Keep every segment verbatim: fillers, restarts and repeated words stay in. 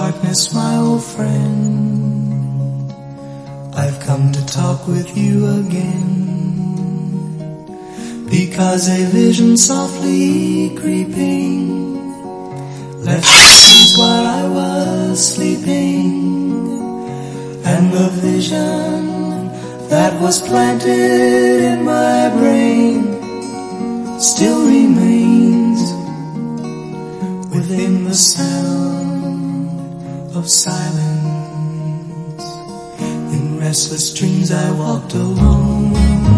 darkness, my old friend, I've come to talk with you again, because a vision softly creeping left the streets while I was sleeping, and the vision that was planted in my brain still remains within the sound of silence. In restless dreams I walked alone,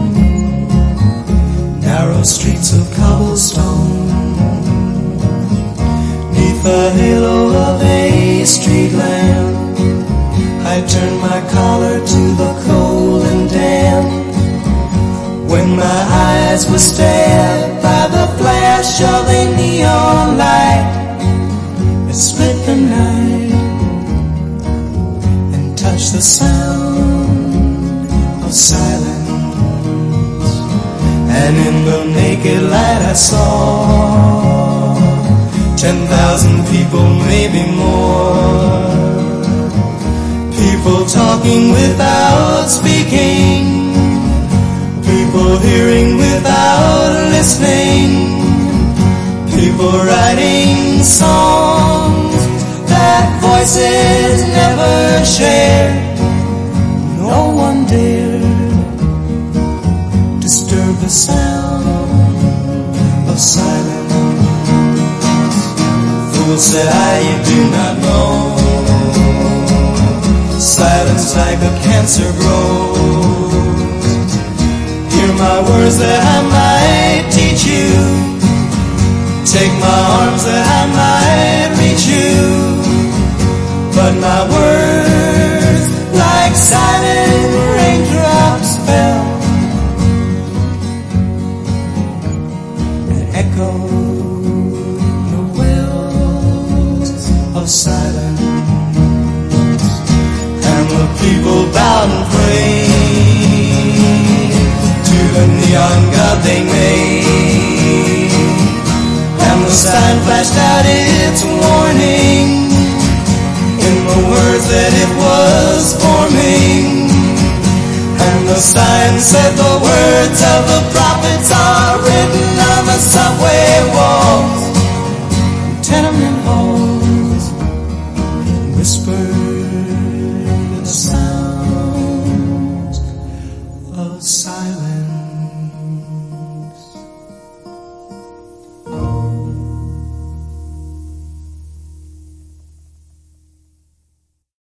narrow streets of cobblestone, neath the halo of a street lamp. I turned my collar to the cold and damp, when my eyes were stared by the flash of a neon light that split the night and touched the sound of silence. And in the naked light I saw ten thousand people, maybe more, people talking without speaking, people hearing without listening, people writing songs that voices never shared. No one dared disturb the sound of silence. Fool, said I, you do not know, silence like a cancer grows. Hear my words that I might teach you, take my arms that I might reach you, but my words like silent raindrops fell and echoed the wells of silence. And the people bowed and prayed to the neon god they made, and the sign flashed out its warning in the words that it was forming, and the sign said the words of the prophets